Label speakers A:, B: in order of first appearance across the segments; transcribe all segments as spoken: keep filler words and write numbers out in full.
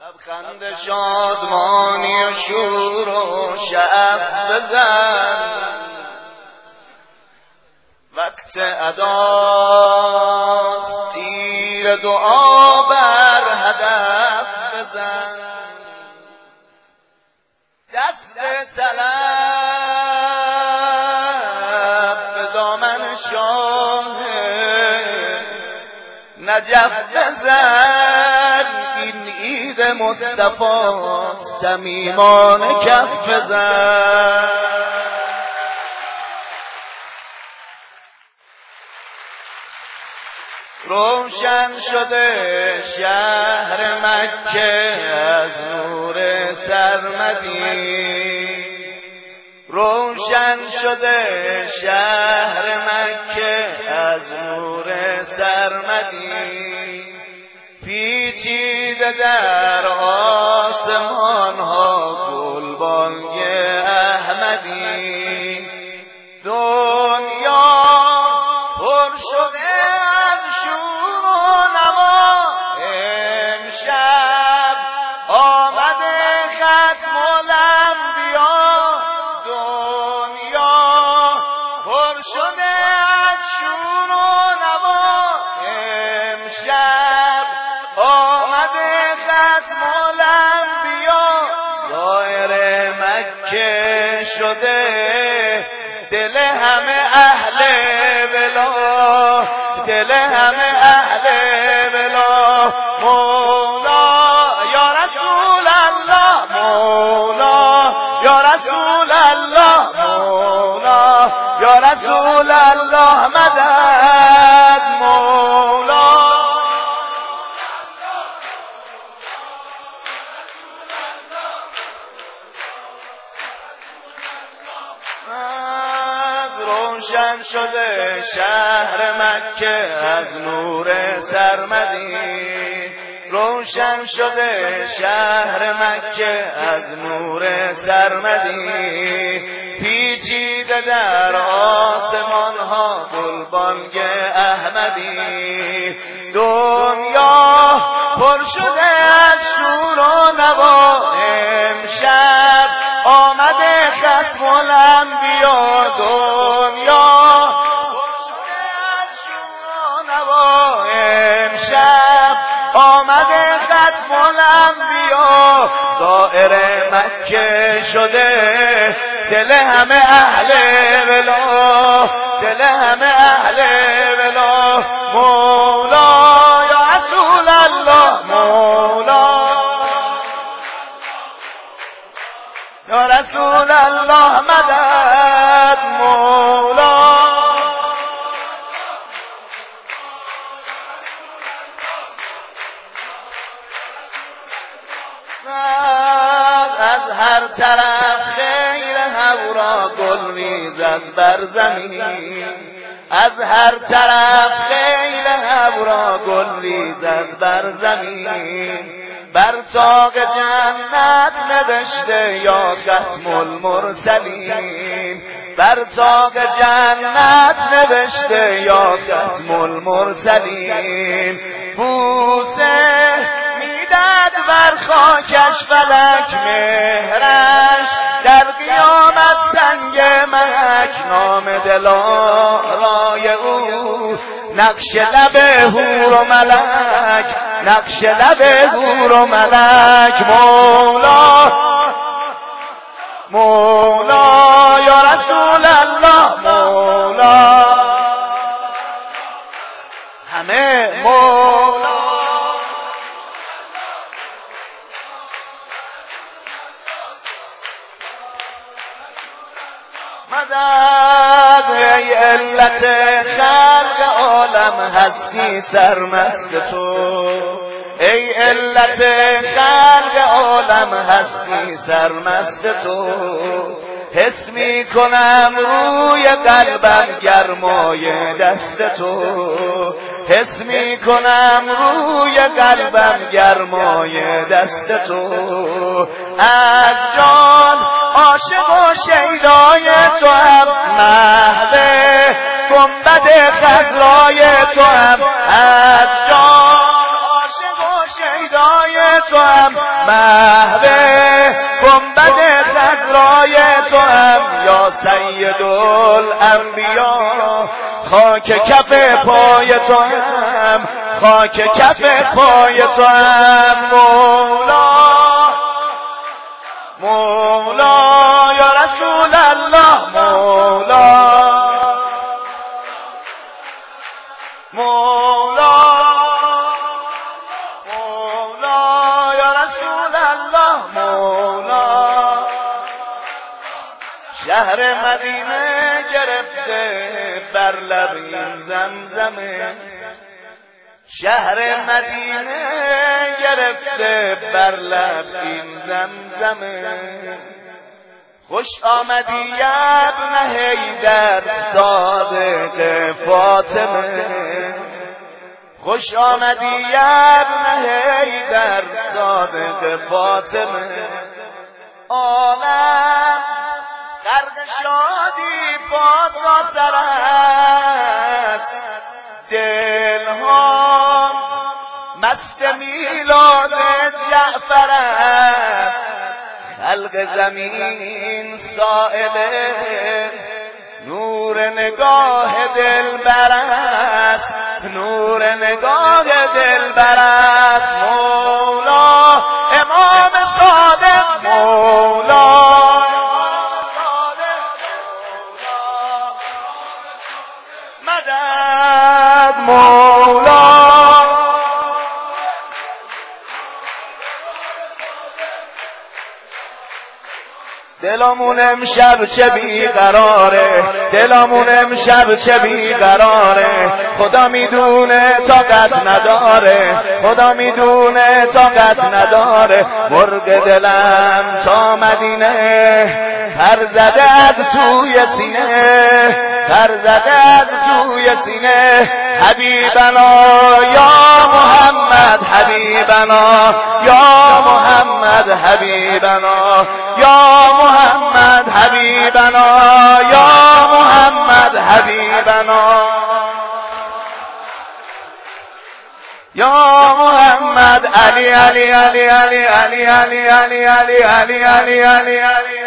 A: لبخند شادمانی و شور و شعف بزن، وقت اداست تیر دعا بر هدف بزن، دست طلب به دامن شاه نجف بزن، این عید مصطفی صمیمانه کف بزن. روشن شده شهر مکه از نور سرمدی، روشن شده شهر مکه از نور سرمدی، پیچیده در آسمان ها گلبانگ احمدی، دنیا پر شده از شور و نوا، امشب آمده ختم الانبیا، دنیا پر شده از شور و نوا، امشب آمده ختم الانبیا، ظاهر مکه شده دل همه اهل بلا، دل همه اهل بلا، مولا یا رسول الله، مولا یا رسول الله، مولا یا رسول الله مدد، مولا روشن شده شهر مکه از نور سرمدی، روشن شده شهر مکه از نور سرمدی، پیچیده در آسمان ها گلبانگ احمدی، دنیا پر شده از شور و نوا، امشب آمده ختم الانبیا، دنیا پر شده از شور و نوا، امشب آمده ختم الانبیا، ظاهر مکه شده دل همه اهل ولا، دل همه اهل ولا، مولا یا رسول الله، مولا یا رسول الله مدد، مولا از هر طرف خیر هورا گل ریزد بر زمین، از هر طرف خیر هورا گل ریزد بر زمین، بر طاق جنت نوشته یا ختم المرسلین، بر طاق جنت نوشته یا ختم المرسلین، بوسه میدد بر خاکش فلک مهرش، در قیامت سنگ محک نام دلارای او، نقش لب حور و ملک، نقش لب حور و ملک، مولا مولا یا رسول الله، مولا همه مولا مدد، ای علت خلق عالم هستی سرمست تو، ای علت خلق عالم هستی سرمست تو، حس می کنم روی قلبم گرمای دست تو، حس می کنم روی قلبم گرمای دست تو، از جان عاشق و شیدای تو هم محو گنبد خضرای تو هم، از جان عاشق و شیدای تو هم محو گنبد خضرای تو هم یا سید الانبیا، خاک کف پای تو هم، خاک کف پای تو هم مولا مولا یا رسول الله مولا مولا مولا یا رسول الله مولا. شهر مدینه گرفته بر لب این زمزمه، شهر مدینه گرفته بر لب این زمزمه. خوش آمدی ابن حیدر صادق فاطمه، خوش آمدی ابن حیدر صادق فاطمه. عالم غرق شادی با تا سر است، دلها مست میلاد جعفر است. خلق زمین سائل نور نگاه دلبر است، نور نگاه دلبر است. مولا امام صادق مولا مدد مولا. دلمون امشب چه بیقراره، دلمون امشب چه بیقراره. خدا میدونه طاقت نداره، خدا میدونه طاقت نداره. مرغ دلم تا مدینه پر زده از توی سینه، پر زده از توی سینه. حبیبنا یا محمد حبیبنا یا محمد حبیبنا یا محمد حبیبنا یا محمد حبیبنا یا محمد علی علی علی علی علی علی علی علی علی علی علی علی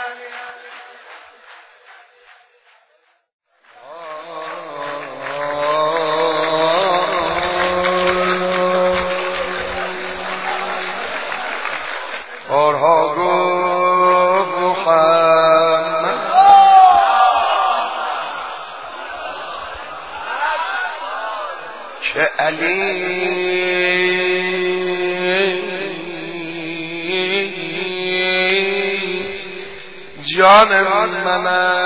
B: بارها گفت محمد که علی جان من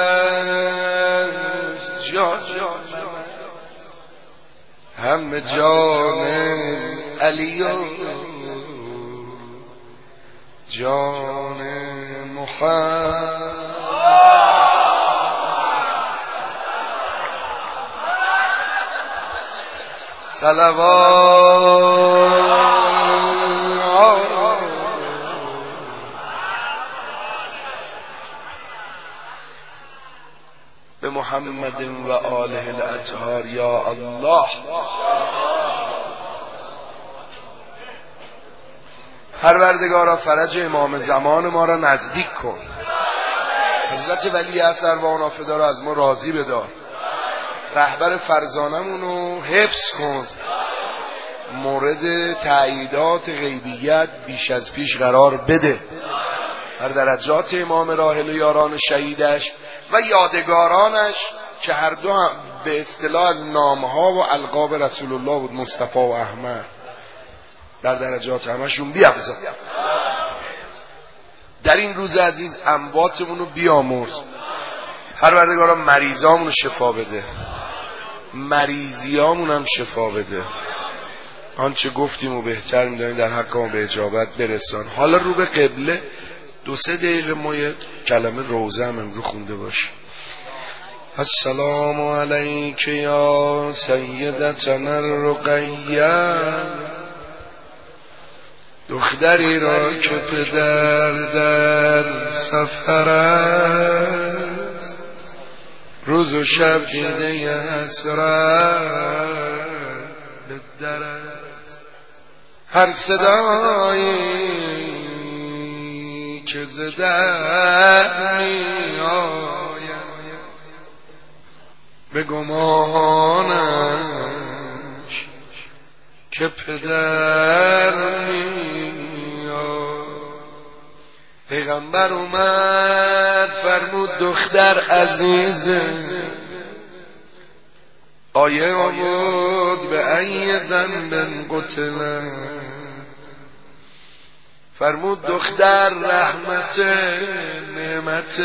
B: است، جان من است. هم جان علی جان محمد. صلوات به محمد و آله الاطهار یا الله. پروردگارا فرج امام زمان ما را نزدیک کن، حضرت ولی اثر و آنافدا را از ما راضی بدار، رهبر فرزانمون رو حفظ کن، مورد تأییدات غیبیت بیش از پیش قرار بده. در درجات امام راحل و یاران شهیدش و یادگارانش که هر دو هم به اصطلاح از نامها و القاب رسول الله بود، مصطفی و احمد، در درجات همشون بیافزا. در این روز عزیز امواتمون رو بیامرز. پروردگارا مریضامون رو شفا بده، مریضیامون هم شفا بده. آنچه گفتیم و بهتر می‌دانیم در حق ما به اجابت برسان. حالا رو به قبله دو سه دقیقه ما یه کلمه روزه هم امرو خونده باشیم. السلام علیک یا سیدتنا الرقیه، دختری را که پدر در سفر است، روز و شب دیده حسرت به در است. هر صدایی که ز در می آید به گمانش که پدر می آید. پیغمبر اومد فرمود دختر عزیزه، آیه آورد به ای ذنب قتل، فرمود دختر رحمت نعمت،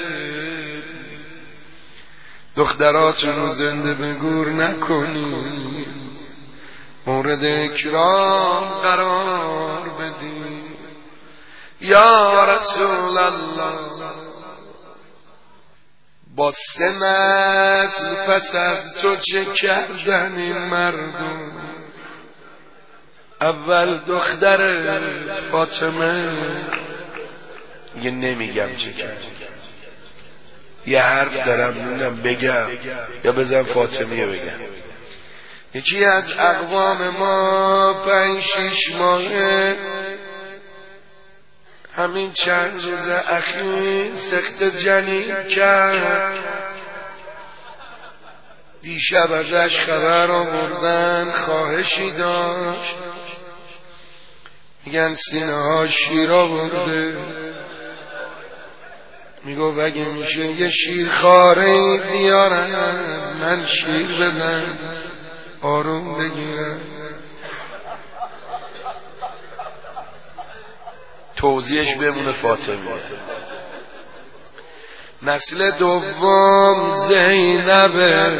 B: دختراتون رو زنده به گور نکنی، مورد اکرام قرار بدی یا رسول الله. با سه نسل پس از تو چه کردن این مردم؟ اول دختر فاطمه، یه نمیگم چه کرد، یه حرف دارم نمیدونم بگم یا بزن فاطمه بگم. یکی از اقوام ما پنج شیش ماهه همین چند روز اخیر سخت جنین کرد. دیشب ازش خبر آوردن خواهشی داشت، میگن سینه ها شیر آورده، میگو اگه میشه یه شیر خاره بیارن من شیر بدم آروم بگیرم. توضیحش بمونه فاطمه. نسل دوم زینبه،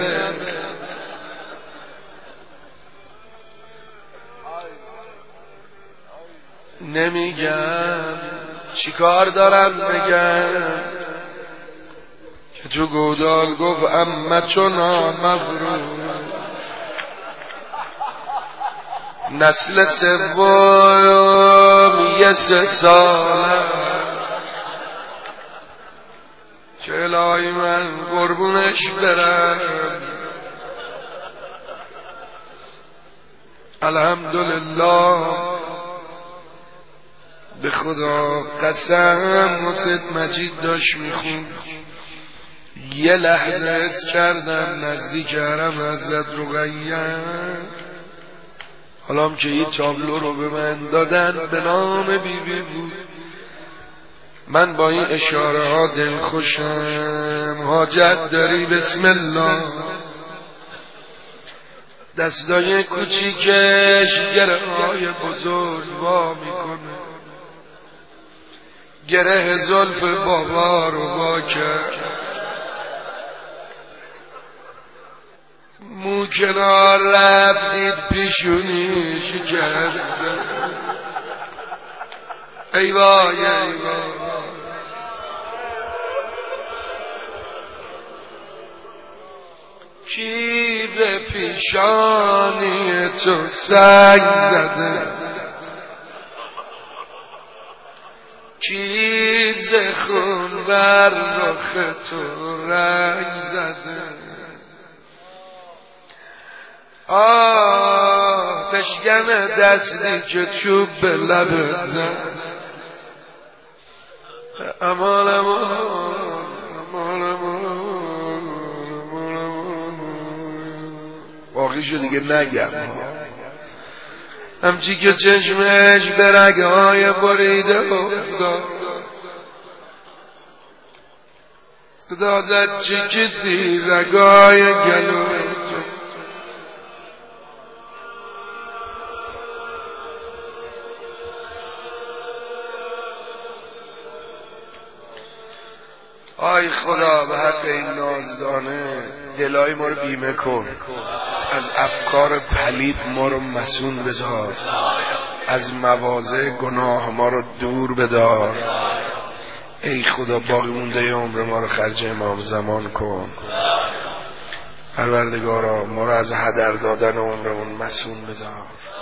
B: نمیگم چیکار دارم بگم که تو گودال گفت امتنا مبرور. نسل سوم یه سه ساله که الهی من قربونش برم، الحمدلله به خدا قسم. حسین مجید داشت میخون، یه لحظه حس کردم نزدیک حرم حضرت رقیه. حالا که این تابلو رو به من دادن به نام بی بی بود، من با این اشاره ها دل خوشم. حاجت داری بسم الله. دستای کوچیکش گره های بزرگ وا میکنه، گره زلف بابا رو وا کرد، مو کنار رفتید پیشونی شکسته. ای وای ای وای، کی به پیشانی تو سنگ زده، کی زخون بر رخ تو رنگ زده. آه بشکن دستی که چوب به لبت زد. امان امان امان امان، باقیشو دیگه نگم. همچی که چشمش به رگه های بریده افتاد، صدا زد چی کسی رگای گلوی تو. آی خدا به حق این نازدانه دلای ما رو بیمه کن، از افکار پلید ما رو مسون بدار، از مواضع گناه ما رو دور بدار. ای خدا باقی مونده عمر ما رو خرج امام زمان کن. پروردگارا ما رو از هدر دادن عمرمون مسون بدار.